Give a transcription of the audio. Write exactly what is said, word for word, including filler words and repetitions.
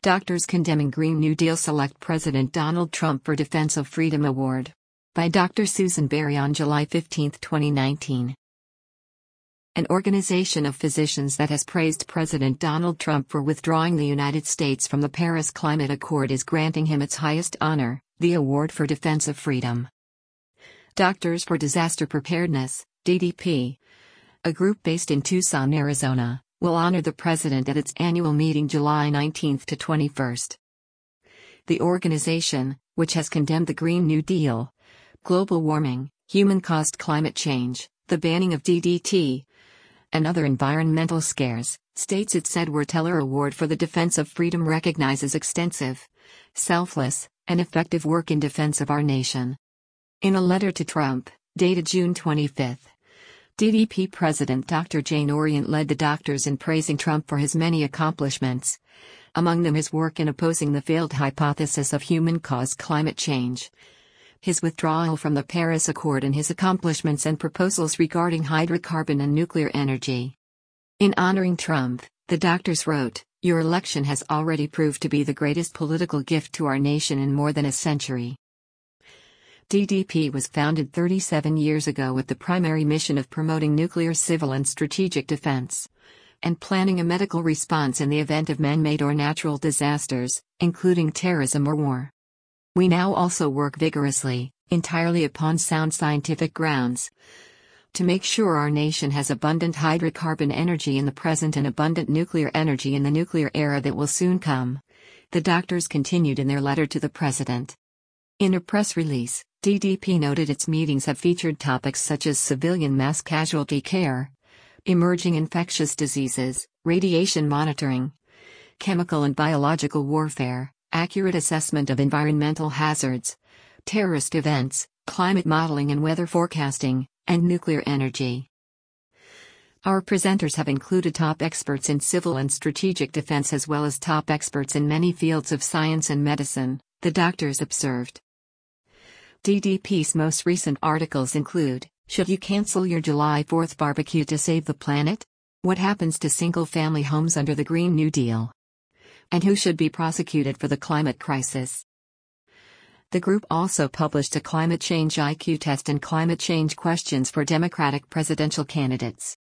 Doctors condemning Green New Deal select President Donald Trump for Defense of Freedom Award. By Doctor Susan Berry on July fifteenth, twenty nineteen. An organization of physicians that has praised President Donald Trump for withdrawing the United States from the Paris Climate Accord is granting him its highest honor, the Award for Defense of Freedom. Doctors for Disaster Preparedness, D D P, a group based in Tucson, Arizona, will honor the president at its annual meeting July nineteenth to twenty-first. The organization, which has condemned the Green New Deal, global warming, human-caused climate change, the banning of D D T, and other environmental scares, states its Edward Teller Award for the Defense of Freedom recognizes extensive, selfless, and effective work in defense of our nation. In a letter to Trump, dated June twenty-fifth, D D P President Doctor Jane Orient led the doctors in praising Trump for his many accomplishments, among them his work in opposing the failed hypothesis of human-caused climate change, his withdrawal from the Paris Accord, and his accomplishments and proposals regarding hydrocarbon and nuclear energy. In honoring Trump, the doctors wrote, "Your election has already proved to be the greatest political gift to our nation in more than a century." D D P was founded thirty-seven years ago with the primary mission of promoting nuclear civil and strategic defense, and planning a medical response in the event of man-made or natural disasters, including terrorism or war. We now also work vigorously, entirely upon sound scientific grounds, to make sure our nation has abundant hydrocarbon energy in the present and abundant nuclear energy in the nuclear era that will soon come, the doctors continued in their letter to the president. In a press release, D D P noted its meetings have featured topics such as civilian mass casualty care, emerging infectious diseases, radiation monitoring, chemical and biological warfare, accurate assessment of environmental hazards, terrorist events, climate modeling and weather forecasting, and nuclear energy. Our presenters have included top experts in civil and strategic defense as well as top experts in many fields of science and medicine, the doctors observed. D D P's most recent articles include, "Should you cancel your July fourth barbecue to save the planet? What happens to single-family homes under the Green New Deal? And who should be prosecuted for the climate crisis?" The group also published a climate change I Q test and climate change questions for Democratic presidential candidates.